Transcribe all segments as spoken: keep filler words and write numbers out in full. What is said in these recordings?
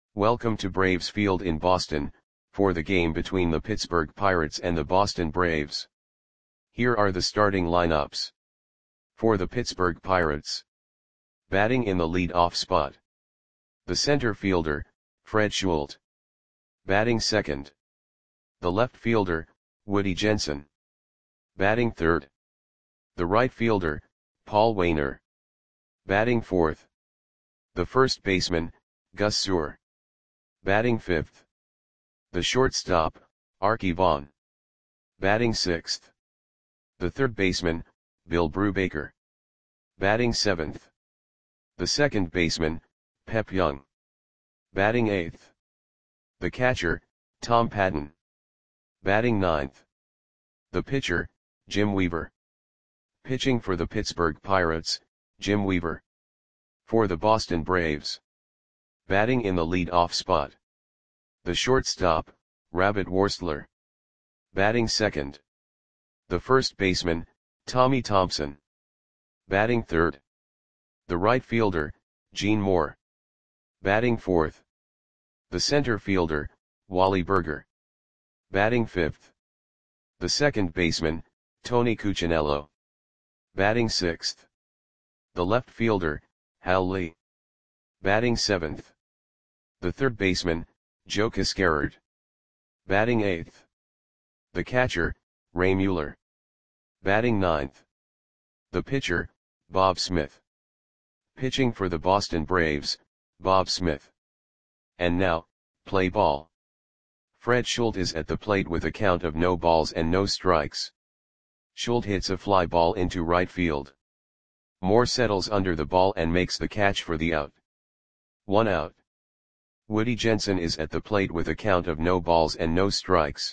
Welcome to Braves Field in Boston, for the game between the Pittsburgh Pirates and the Boston Braves. Here are the starting lineups. For the Pittsburgh Pirates. Batting in the lead-off spot. The center fielder, Fred Schulte. Batting second. The left fielder, Woody Jensen. Batting third. The right fielder, Paul Waner. Batting fourth. The first baseman, Gus Suhr. Batting fifth. The shortstop, Arky Vaughan. Batting sixth. The third baseman, Bill Brubaker. Batting seventh. The second baseman, Pep Young. Batting eighth. The catcher, Tom Patton. Batting ninth. The pitcher, Jim Weaver. Pitching for the Pittsburgh Pirates, Jim Weaver. For the Boston Braves. Batting in the lead-off spot. The shortstop, Rabbit Worstler. Batting second. The first baseman, Tommy Thompson. Batting third. The right fielder, Gene Moore. Batting fourth. The center fielder, Wally Burger. Batting fifth. The second baseman, Tony Cuccinello. Batting sixth. The left fielder, Hal Lee. Batting seventh. The third baseman, Joe Cascarard. Batting eighth. The catcher, Ray Mueller. Batting ninth. The pitcher, Bob Smith. Pitching for the Boston Braves, Bob Smith. And now, play ball. Fred Schulte is at the plate with a count of no balls and no strikes. Schulte hits a fly ball into right field. Moore settles under the ball and makes the catch for the out. One out. Woody Jensen is at the plate with a count of no balls and no strikes.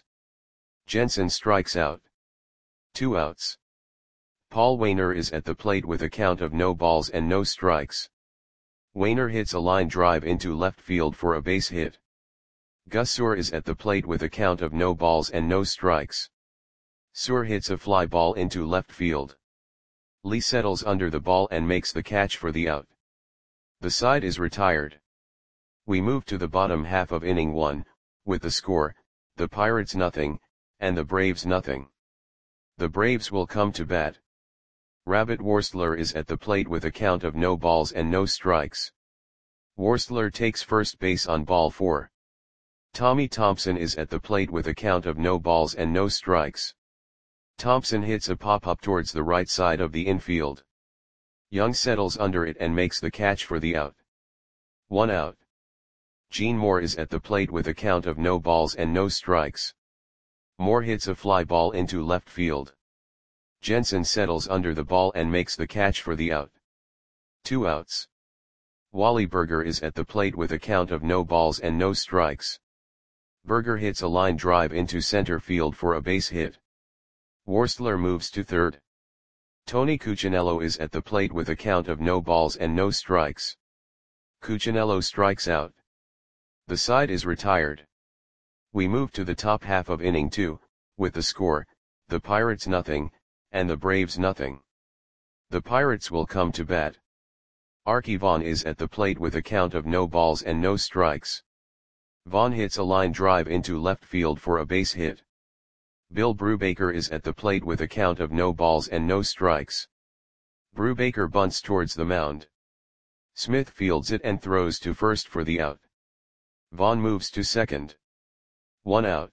Jensen strikes out. Two outs. Paul Waner is at the plate with a count of no balls and no strikes. Waner hits a line drive into left field for a base hit. Gus Suhr is at the plate with a count of no balls and no strikes. Suhr hits a fly ball into left field. Lee settles under the ball and makes the catch for the out. The side is retired. We move to the bottom half of inning one, with the score, the Pirates nothing, and the Braves nothing. The Braves will come to bat. Rabbit Worstler is at the plate with a count of no balls and no strikes. Worstler takes first base on ball four. Tommy Thompson is at the plate with a count of no balls and no strikes. Thompson hits a pop-up towards the right side of the infield. Young settles under it and makes the catch for the out. One out. Gene Moore is at the plate with a count of no balls and no strikes. Moore hits a fly ball into left field. Jensen settles under the ball and makes the catch for the out. Two outs. Wally Burger is at the plate with a count of no balls and no strikes. Burger hits a line drive into center field for a base hit. Worstler moves to third. Tony Cuccinello is at the plate with a count of no balls and no strikes. Cuccinello strikes out. The side is retired. We move to the top half of inning two, with the score, the Pirates nothing, and the Braves nothing. The Pirates will come to bat. Arky Vaughan is at the plate with a count of no balls and no strikes. Vaughan hits a line drive into left field for a base hit. Bill Brubaker is at the plate with a count of no balls and no strikes. Brubaker bunts towards the mound. Smith fields it and throws to first for the out. Vaughan moves to second. One out.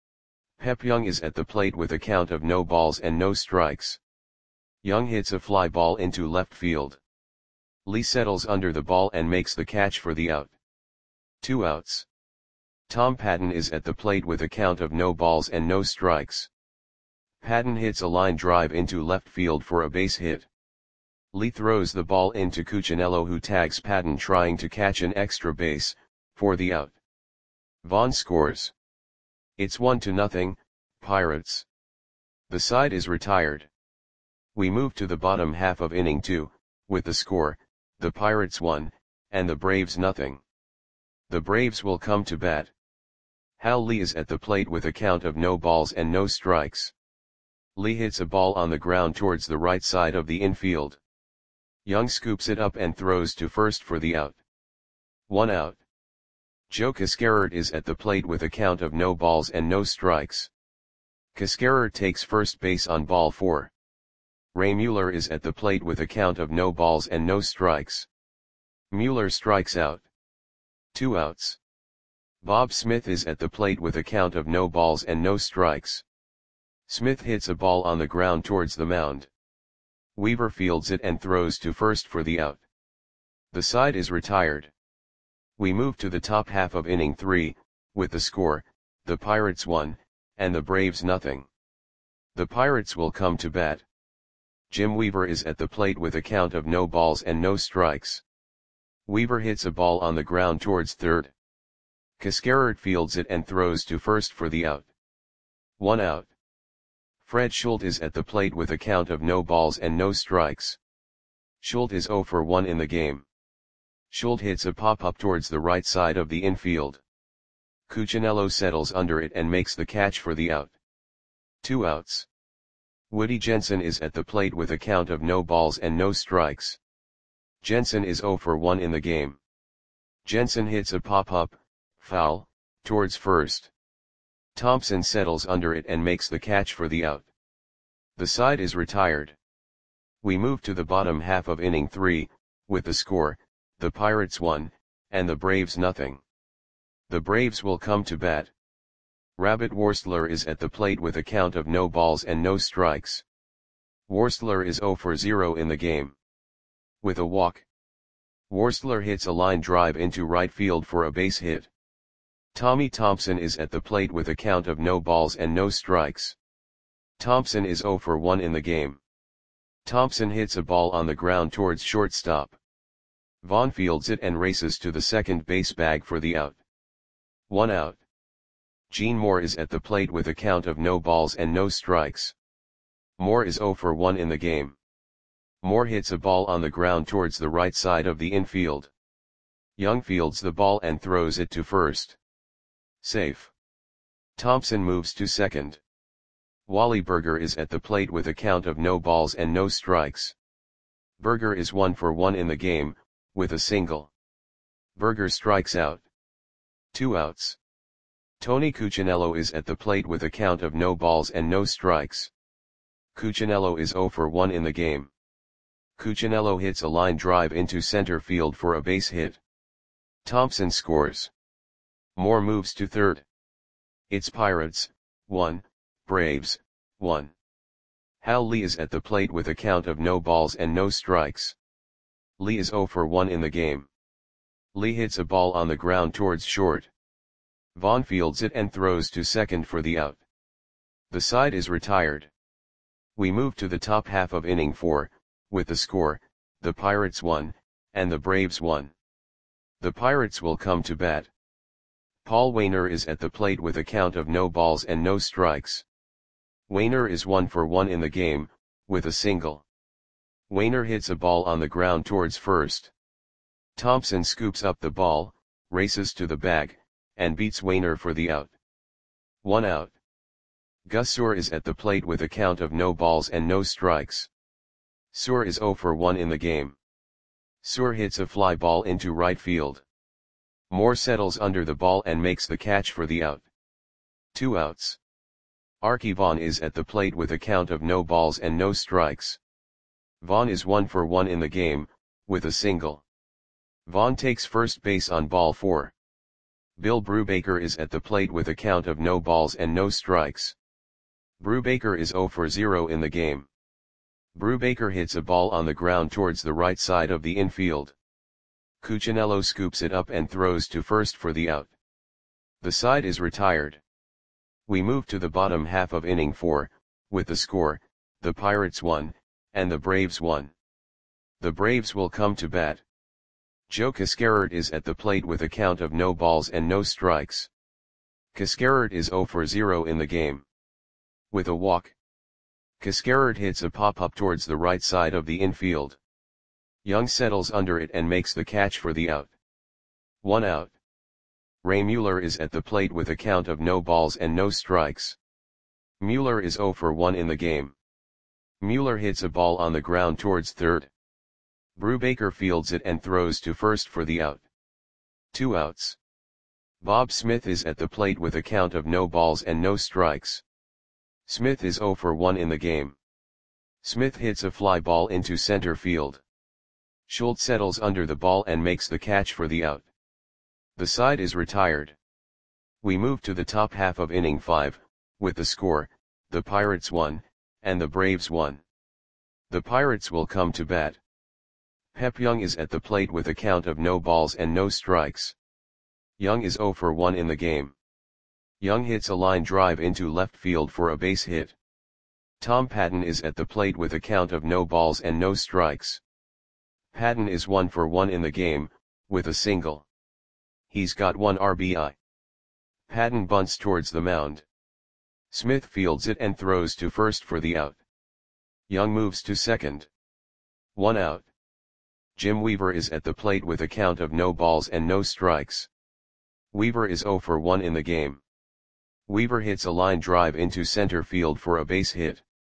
Pep Young is at the plate with a count of no balls and no strikes. Young hits a fly ball into left field. Lee settles under the ball and makes the catch for the out. Two outs. Tom Patton is at the plate with a count of no balls and no strikes. Patton hits a line drive into left field for a base hit. Lee throws the ball into Cuccinello, who tags Patton trying to catch an extra base, for the out. Vaughan scores. It's one to nothing, Pirates. The side is retired. We move to the bottom half of inning two, with the score, the Pirates one, and the Braves nothing. The Braves will come to bat. Hal Lee is at the plate with a count of no balls and no strikes. Lee hits a ball on the ground towards the right side of the infield. Young scoops it up and throws to first for the out. One out. Joe Cascarert is at the plate with a count of no balls and no strikes. Cascarert takes first base on ball four. Ray Mueller is at the plate with a count of no balls and no strikes. Mueller strikes out. Two outs. Bob Smith is at the plate with a count of no balls and no strikes. Smith hits a ball on the ground towards the mound. Weaver fields it and throws to first for the out. The side is retired. We move to the top half of inning three, with the score, the Pirates one, and the Braves nothing. The Pirates will come to bat. Jim Weaver is at the plate with a count of no balls and no strikes. Weaver hits a ball on the ground towards third. Cascarert fields it and throws to first for the out. One out. Fred Schultz is at the plate with a count of no balls and no strikes. Schultz is oh for one in the game. Schultz hits a pop-up towards the right side of the infield. Cuccinello settles under it and makes the catch for the out. Two outs. Woody Jensen is at the plate with a count of no balls and no strikes. Jensen is oh for one in the game. Jensen hits a pop-up, foul, towards first. Thompson settles under it and makes the catch for the out. The side is retired. We move to the bottom half of inning three, with the score, the Pirates one, and the Braves nothing. The Braves will come to bat. Rabbit Worstler is at the plate with a count of no balls and no strikes. Worstler is oh for zero in the game. With a walk. Worstler hits a line drive into right field for a base hit. Tommy Thompson is at the plate with a count of no balls and no strikes. Thompson is oh for one in the game. Thompson hits a ball on the ground towards shortstop. Vaughn fields it and races to the second base bag for the out. One out. Gene Moore is at the plate with a count of no balls and no strikes. Moore is oh for one in the game. Moore hits a ball on the ground towards the right side of the infield. Young fields the ball and throws it to first. Safe. Thompson moves to second. Wally Berger is at the plate with a count of no balls and no strikes. Berger is one for one in the game, with a single. Berger strikes out. Two outs. Tony Cuccinello is at the plate with a count of no balls and no strikes. Cuccinello is oh for one in the game. Cuccinello hits a line drive into center field for a base hit. Thompson scores. Moore moves to third. It's Pirates, one, Braves, one. Hal Lee is at the plate with a count of no balls and no strikes. Lee is oh for one in the game. Lee hits a ball on the ground towards short. Vaughn fields it and throws to second for the out. The side is retired. We move to the top half of inning four, with the score, the Pirates one, and the Braves one. The Pirates will come to bat. Paul Wainer is at the plate with a count of no balls and no strikes. Wainer is one for one in the game, with a single. Wainer hits a ball on the ground towards first. Thompson scoops up the ball, races to the bag, and beats Wainer for the out. One out. Gus Suhr is at the plate with a count of no balls and no strikes. Suhr is oh for one in the game. Suhr hits a fly ball into right field. Moore settles under the ball and makes the catch for the out. Two outs. Arky Vaughan is at the plate with a count of no balls and no strikes. Vaughan is one for one in the game, with a single. Vaughan takes first base on ball four. Bill Brubaker is at the plate with a count of no balls and no strikes. Brubaker is oh for zero in the game. Brubaker hits a ball on the ground towards the right side of the infield. Cuccinello scoops it up and throws to first for the out. The side is retired. We move to the bottom half of inning four, with the score, the Pirates one, and the Braves one. The Braves will come to bat. Joe Cascarert is at the plate with a count of no balls and no strikes. Cascarert is oh for zero in the game. With a walk. Cascarert hits a pop-up towards the right side of the infield. Young settles under it and makes the catch for the out. One out. Ray Mueller is at the plate with a count of no balls and no strikes. Mueller is oh for one in the game. Mueller hits a ball on the ground towards third. Brubaker fields it and throws to first for the out. Two outs. Bob Smith is at the plate with a count of no balls and no strikes. Smith is zero for one in the game. Smith hits a fly ball into center field. Schultz settles under the ball and makes the catch for the out. The side is retired. We move to the top half of inning five, with the score, the Pirates won, and the Braves won. The Pirates will come to bat. Pep Young is at the plate with a count of no balls and no strikes. Young is zero for one in the game. Young hits a line drive into left field for a base hit. Tom Patton is at the plate with a count of no balls and no strikes. Patton is one for one in the game, with a single. He's got one R B I. Patton bunts towards the mound. Smith fields it and throws to first for the out. Young moves to second. One out. Jim Weaver is at the plate with a count of no balls and no strikes. Weaver is zero for one in the game. Weaver hits a line drive into center field for a base hit.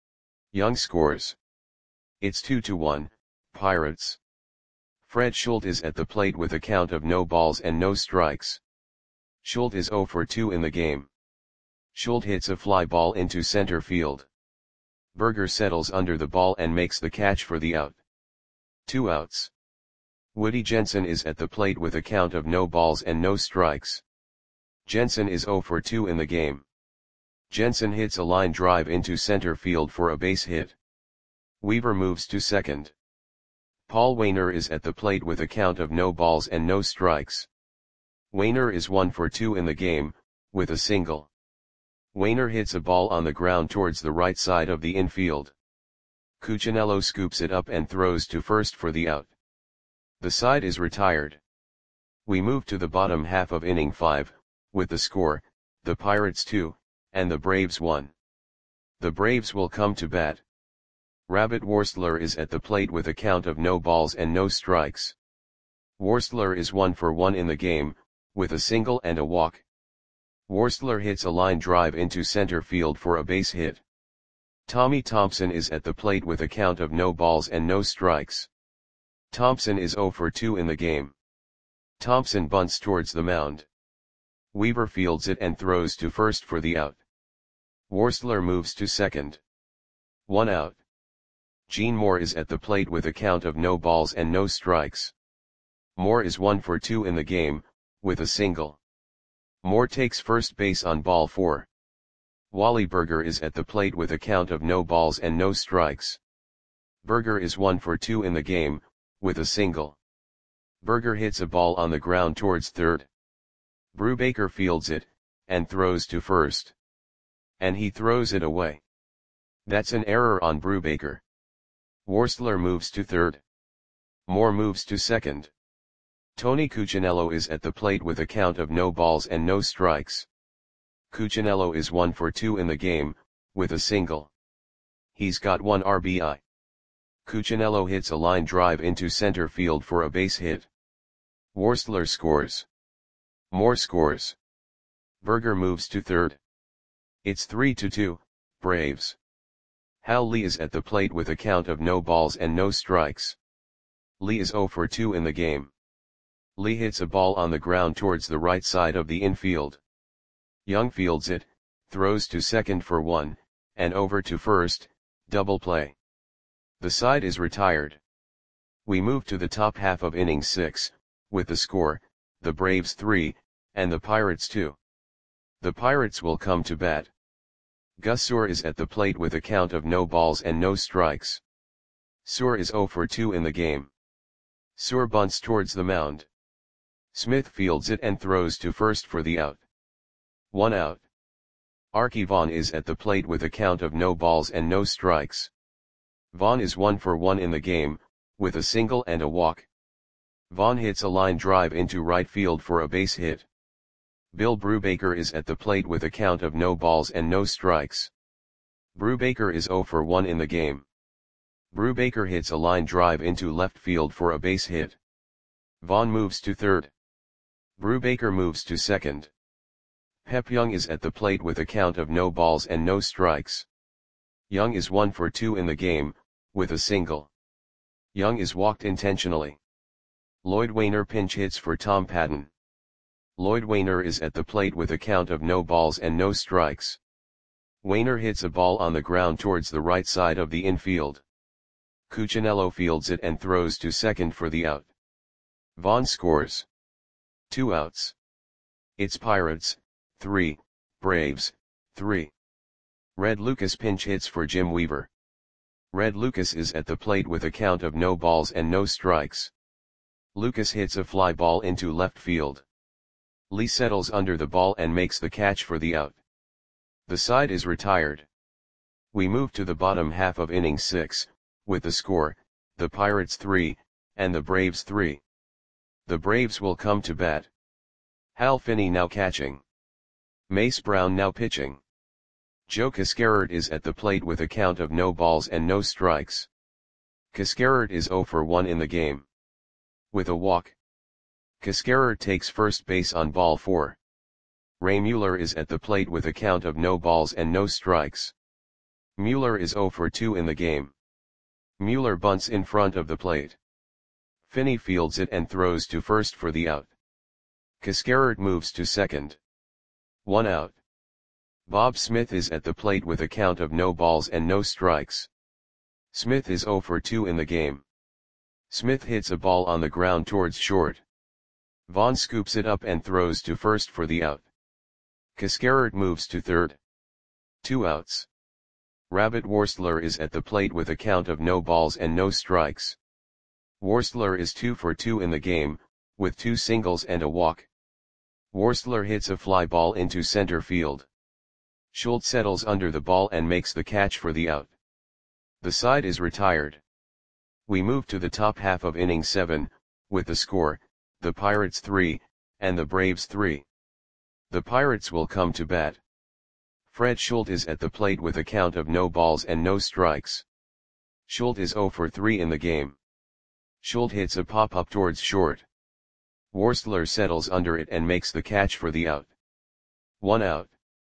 Young scores. It's two to one, Pirates. Fred Schultz is at the plate with a count of no balls and no strikes. Schultz is zero for two in the game. Schultz hits a fly ball into center field. Berger settles under the ball and makes the catch for the out. Two outs. Woody Jensen is at the plate with a count of no balls and no strikes. Jensen is zero for two in the game. Jensen hits a line drive into center field for a base hit. Weaver moves to second. Paul Waner is at the plate with a count of no balls and no strikes. Waner is one for two in the game, with a single. Waner hits a ball on the ground towards the right side of the infield. Cuccinello scoops it up and throws to first for the out. The side is retired. We move to the bottom half of inning five, with the score, the Pirates two, and the Braves one. The Braves will come to bat. Rabbit Worstler is at the plate with a count of no balls and no strikes. Worstler is one for one in the game, with a single and a walk. Worstler hits a line drive into center field for a base hit. Tommy Thompson is at the plate with a count of no balls and no strikes. Thompson is zero for two in the game. Thompson bunts towards the mound. Weaver fields it and throws to first for the out. Worstler moves to second. One out. Gene Moore is at the plate with a count of no balls and no strikes. Moore is one for two in the game, with a single. Moore takes first base on ball four. Wally Berger is at the plate with a count of no balls and no strikes. Berger is one for two in the game, with a single. Berger hits a ball on the ground towards third. Brubaker fields it, and throws to first. And he throws it away. That's an error on Brubaker. Worstler moves to third. Moore moves to second. Tony Cuccinello is at the plate with a count of no balls and no strikes. Cuccinello is one for two in the game, with a single. He's got one R B I. Cuccinello hits a line drive into center field for a base hit. Worstler scores. Moore scores. Berger moves to third. It's three to two, Braves. Hal Lee is at the plate with a count of no balls and no strikes. Lee is zero for two in the game. Lee hits a ball on the ground towards the right side of the infield. Young fields it, throws to second for one, and over to first, double play. The side is retired. We move to the top half of inning six, with the score, the Braves three, and the Pirates two. The Pirates will come to bat. Gus Suhr is at the plate with a count of no balls and no strikes. Suhr is zero for two in the game. Suhr bunts towards the mound. Smith fields it and throws to first for the out. One out. Arky Vaughan is at the plate with a count of no balls and no strikes. Vaughan is one for one in the game, with a single and a walk. Vaughan hits a line drive into right field for a base hit. Bill Brubaker is at the plate with a count of no balls and no strikes. Brubaker is zero for one in the game. Brubaker hits a line drive into left field for a base hit. Vaughan moves to third. Brubaker moves to second. Pep Young is at the plate with a count of no balls and no strikes. Young is one for two in the game, with a single. Young is walked intentionally. Lloyd Waner pinch hits for Tom Patton. Lloyd Wainer is at the plate with a count of no balls and no strikes. Wainer hits a ball on the ground towards the right side of the infield. Cuccinello fields it and throws to second for the out. Vaughn scores. Two outs. It's Pirates, three, Braves, three. Red Lucas pinch hits for Jim Weaver. Red Lucas is at the plate with a count of no balls and no strikes. Lucas hits a fly ball into left field. Lee settles under the ball and makes the catch for the out. The side is retired. We move to the bottom half of inning six, with the score, the Pirates three, and the Braves three. The Braves will come to bat. Hal Finney now catching. Mace Brown now pitching. Joe Cascarard is at the plate with a count of no balls and no strikes. Cascarard is oh for one in the game. With a walk. Cascarard takes first base on ball four. Ray Mueller is at the plate with a count of no balls and no strikes. Mueller is oh for two in the game. Mueller bunts in front of the plate. Finney fields it and throws to first for the out. Cascarard moves to second. One out. Bob Smith is at the plate with a count of no balls and no strikes. Smith is oh for two in the game. Smith hits a ball on the ground towards short. Vaughn scoops it up and throws to first for the out. Cascarard moves to third. Two outs. Rabbit Worstler is at the plate with a count of no balls and no strikes. Worstler is two for two in the game, with two singles and a walk. Worstler hits a fly ball into center field. Schultz settles under the ball and makes the catch for the out. The side is retired. We move to the top half of inning seven, with the score, the Pirates three, and the Braves three. The Pirates will come to bat. Fred Schultz is at the plate with a count of no balls and no strikes. Schultz is oh for three in the game. Schultz hits a pop-up towards short. Worstler settles under it and makes the catch for the out. One out.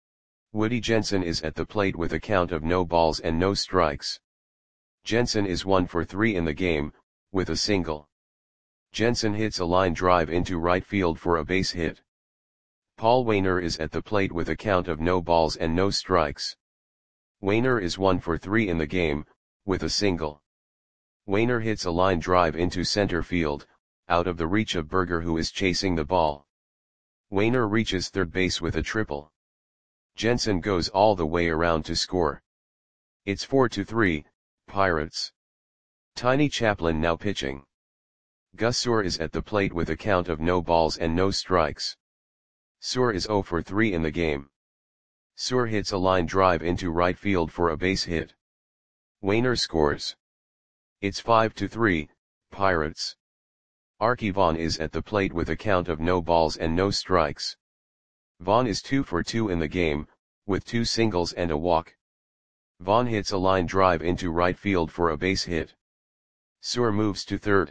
Woody Jensen is at the plate with a count of no balls and no strikes. Jensen is one for three in the game, with a single. Jensen hits a line drive into right field for a base hit. Paul Wainer is at the plate with a count of no balls and no strikes. Wainer is one for three in the game, with a single. Wainer hits a line drive into center field, out of the reach of Berger who is chasing the ball. Wainer reaches third base with a triple. Jensen goes all the way around to score. It's four to three, Pirates. Tiny Chaplin now pitching. Gus Suhr is at the plate with a count of no balls and no strikes. Suhr is oh for three in the game. Suhr hits a line drive into right field for a base hit. Wainer scores. It's five to three, Pirates. Arky Vaughan is at the plate with a count of no balls and no strikes. Vaughan is two for two in the game, with two singles and a walk. Vaughan hits a line drive into right field for a base hit. Suhr moves to third.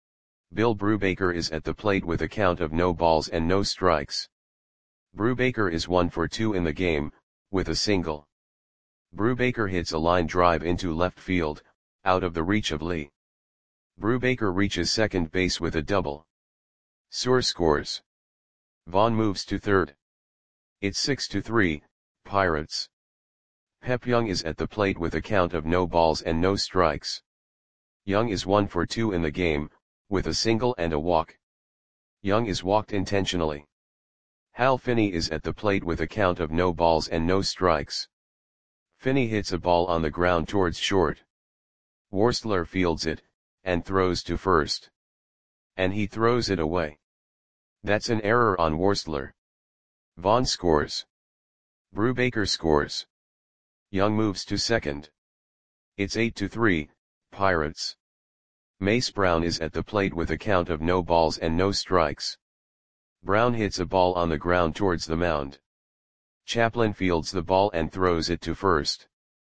Bill Brubaker is at the plate with a count of no balls and no strikes. Brubaker is one for two in the game, with a single. Brubaker hits a line drive into left field, out of the reach of Lee. Brubaker reaches second base with a double. Suhr scores. Vaughan moves to third. It's six to three, Pirates. Pep Young is at the plate with a count of no balls and no strikes. Young is one for two in the game, with a single and a walk. Young is walked intentionally. Hal Finney is at the plate with a count of no balls and no strikes. Finney hits a ball on the ground towards short. Worstler fields it, and throws to first. And he throws it away. That's an error on Worstler. Vaughan scores. Brubaker scores. Young moves to second. It's eight to three, Pirates. Mace Brown is at the plate with a count of no balls and no strikes. Brown hits a ball on the ground towards the mound. Chaplin fields the ball and throws it to first.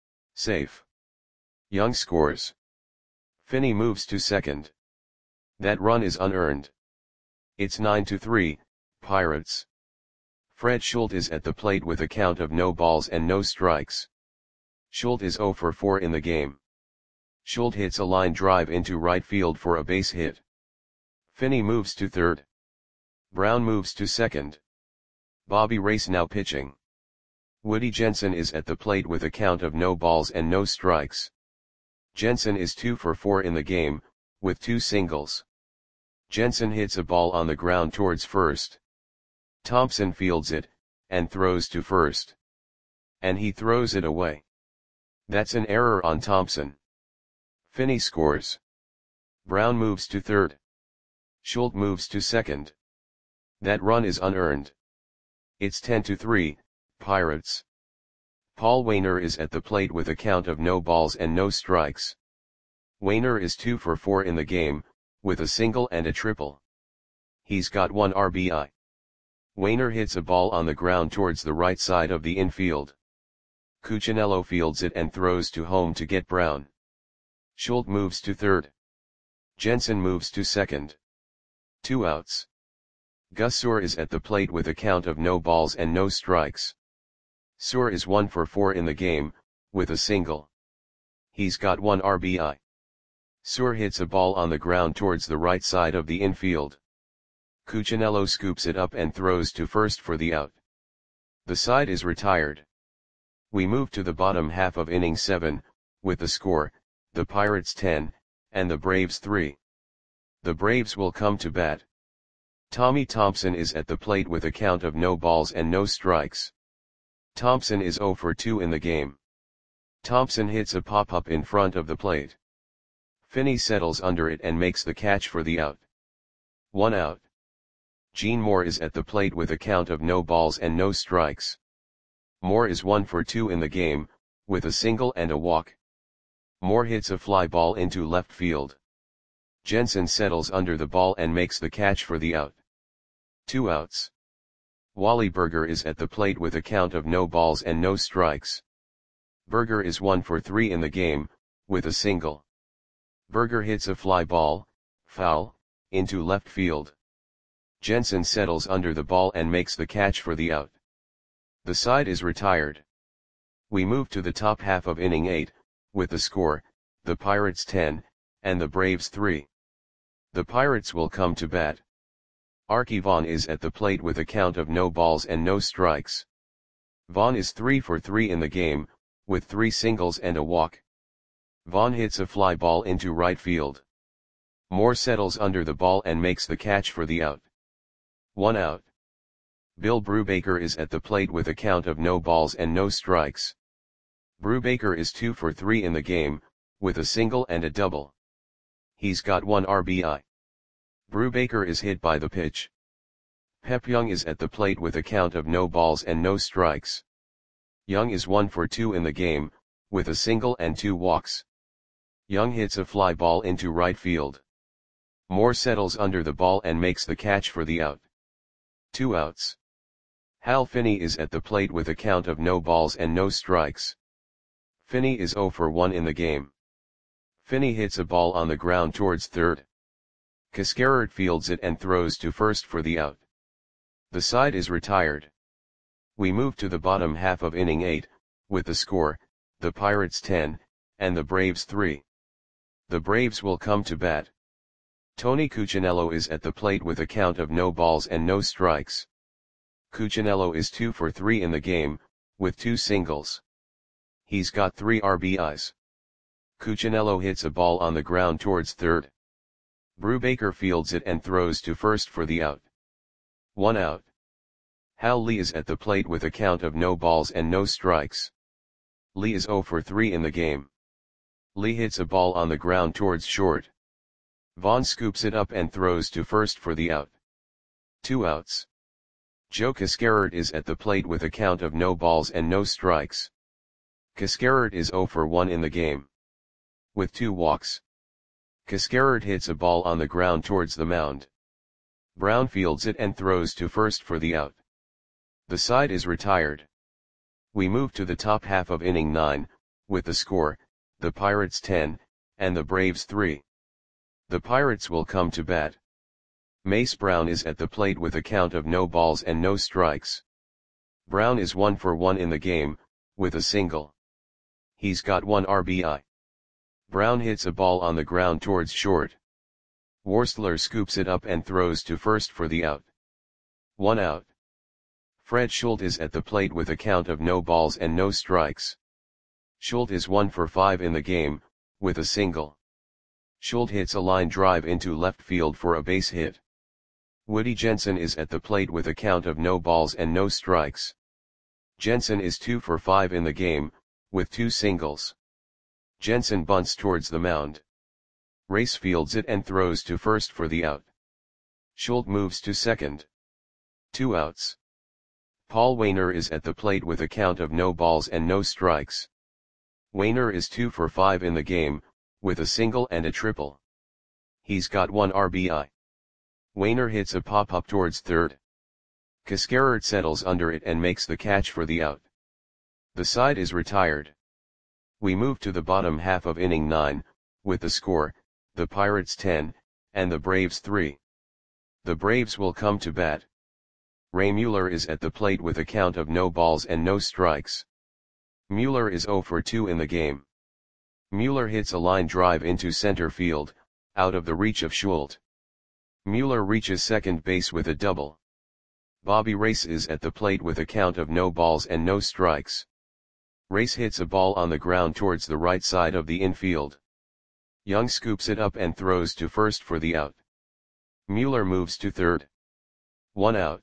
Safe. Young scores. Finney moves to second. That run is unearned. It's nine to three, Pirates. Fred Schultz is at the plate with a count of no balls and no strikes. Schultz is oh for four in the game. Schultz hits a line drive into right field for a base hit. Finney moves to third. Brown moves to second. Bobby Race now pitching. Woody Jensen is at the plate with a count of no balls and no strikes. Jensen is two for four in the game, with two singles. Jensen hits a ball on the ground towards first. Thompson fields it, and throws to first. And he throws it away. That's an error on Thompson. Finney scores. Brown moves to third. Schultz moves to second. That run is unearned. It's ten to three, Pirates. Paul Waner is at the plate with a count of no balls and no strikes. Waner is two for four in the game, with a single and a triple. He's got one R B I. Waner hits a ball on the ground towards the right side of the infield. Cuccinello fields it and throws to home to get Brown. Schultz moves to third. Jensen moves to second. Two outs. Gus Suhr is at the plate with a count of no balls and no strikes. Suhr is one for four in the game, with a single. He's got one R B I. Suhr hits a ball on the ground towards the right side of the infield. Cuccinello scoops it up and throws to first for the out. The side is retired. We move to the bottom half of inning seven, with the score, the Pirates ten, and the Braves three. The Braves will come to bat. Tommy Thompson is at the plate with a count of no balls and no strikes. Thompson is zero for two in the game. Thompson hits a pop-up in front of the plate. Finney settles under it and makes the catch for the out. One out. Gene Moore is at the plate with a count of no balls and no strikes. Moore is one for two in the game, with a single and a walk. Moore hits a fly ball into left field. Jensen settles under the ball and makes the catch for the out. Two outs. Wally Berger is at the plate with a count of no balls and no strikes. Berger is one for three in the game, with a single. Berger hits a fly ball, foul, into left field. Jensen settles under the ball and makes the catch for the out. The side is retired. We move to the top half of inning eight, with the score, the Pirates ten, and the Braves three. The Pirates will come to bat. Arky Vaughan is at the plate with a count of no balls and no strikes. Vaughan is three for three in the game, with three singles and a walk. Vaughan hits a fly ball into right field. Moore settles under the ball and makes the catch for the out. One out. Bill Brubaker is at the plate with a count of no balls and no strikes. Brubaker is two for three in the game, with a single and a double. He's got one R B I. Brubaker is hit by the pitch. Pep Young is at the plate with a count of no balls and no strikes. Young is one for two in the game, with a single and two walks. Young hits a fly ball into right field. Moore settles under the ball and makes the catch for the out. Two outs. Hal Finney is at the plate with a count of no balls and no strikes. Finney is zero for one in the game. Finney hits a ball on the ground towards third. Cascarard fields it and throws to first for the out. The side is retired. We move to the bottom half of inning eight, with the score, the Pirates ten, and the Braves three. The Braves will come to bat. Tony Cuccinello is at the plate with a count of no balls and no strikes. Cuccinello is two for three in the game, with two singles. He's got three R B Is. Cuccinello hits a ball on the ground towards third. Brubaker fields it and throws to first for the out. One out. Hal Lee is at the plate with a count of no balls and no strikes. Lee is zero for three in the game. Lee hits a ball on the ground towards short. Vaughn scoops it up and throws to first for the out. Two outs. Joe Cascarard is at the plate with a count of no balls and no strikes. Cascarard is zero for one in the game. With two walks. Cascarard hits a ball on the ground towards the mound. Brown fields it and throws to first for the out. The side is retired. We move to the top half of inning nine, with the score, the Pirates ten, and the Braves three. The Pirates will come to bat. Mace Brown is at the plate with a count of no balls and no strikes. Brown is one for one in the game, with a single. He's got one R B I. Brown hits a ball on the ground towards short. Worstler scoops it up and throws to first for the out. One out. Fred Schulte is at the plate with a count of no balls and no strikes. Schulte is one for five in the game, with a single. Schulte hits a line drive into left field for a base hit. Woody Jensen is at the plate with a count of no balls and no strikes. Jensen is two for five in the game, with two singles. Jensen bunts towards the mound. Race fields it and throws to first for the out. Schulte moves to second. Two outs. Paul Waner is at the plate with a count of no balls and no strikes. Waner is two for five in the game, with a single and a triple. He's got one R B I. Waner hits a pop-up towards third. Cascarert settles under it and makes the catch for the out. The side is retired. We move to the bottom half of inning nine, with the score, the Pirates ten, and the Braves three. The Braves will come to bat. Ray Mueller is at the plate with a count of no balls and no strikes. Mueller is zero for two in the game. Mueller hits a line drive into center field, out of the reach of Schulte. Mueller reaches second base with a double. Bobby Race is at the plate with a count of no balls and no strikes. Race hits a ball on the ground towards the right side of the infield. Young scoops it up and throws to first for the out. Mueller moves to third. One out.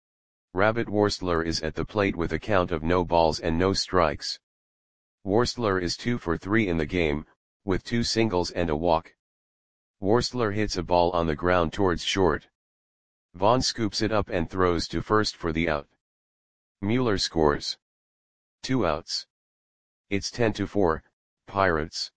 Rabbit Worstler is at the plate with a count of no balls and no strikes. Worstler is two for three in the game, with two singles and a walk. Worstler hits a ball on the ground towards short. Vaughn scoops it up and throws to first for the out. Mueller scores. Two outs. It's ten to four, Pirates.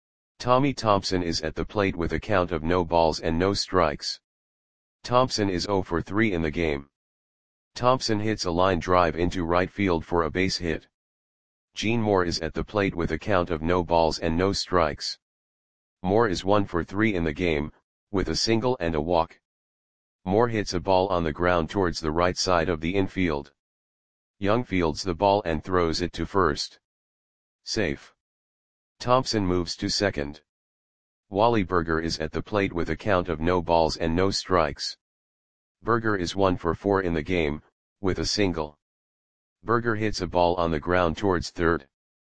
Tommy Thompson is at the plate with a count of no balls and no strikes. Thompson is zero for three in the game. Thompson hits a line drive into right field for a base hit. Gene Moore is at the plate with a count of no balls and no strikes. Moore is one for three in the game, with a single and a walk. Moore hits a ball on the ground towards the right side of the infield. Young fields the ball and throws it to first. Safe. Thompson moves to second. Wally Berger is at the plate with a count of no balls and no strikes. Berger is one for four in the game, with a single. Berger hits a ball on the ground towards third.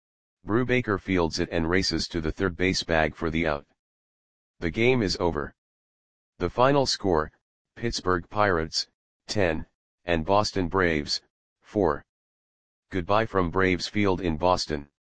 Brubaker fields it and races to the third base bag for the out. The game is over. The final score, Pittsburgh Pirates, ten, and Boston Braves, four. Goodbye from Braves Field in Boston.